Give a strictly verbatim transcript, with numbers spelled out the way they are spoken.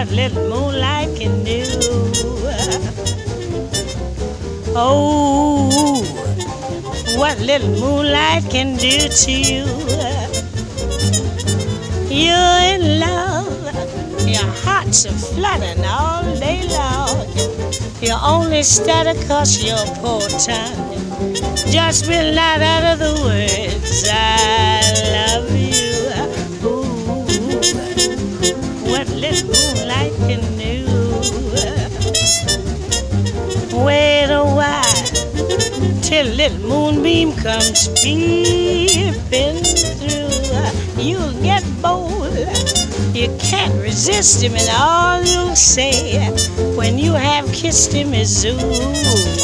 what little moonlight can do. Oh, what little moonlight can do to you. You're in love, your heart's a flooding all day long. You only stutter 'cause your poor tongue just will not utter the words I love you. Ooh, what little moonlight can do. Wait a while till little moonbeam comes peeping through. You'll get bold, you can't resist him, and all you'll say when you have kissed him is ooh.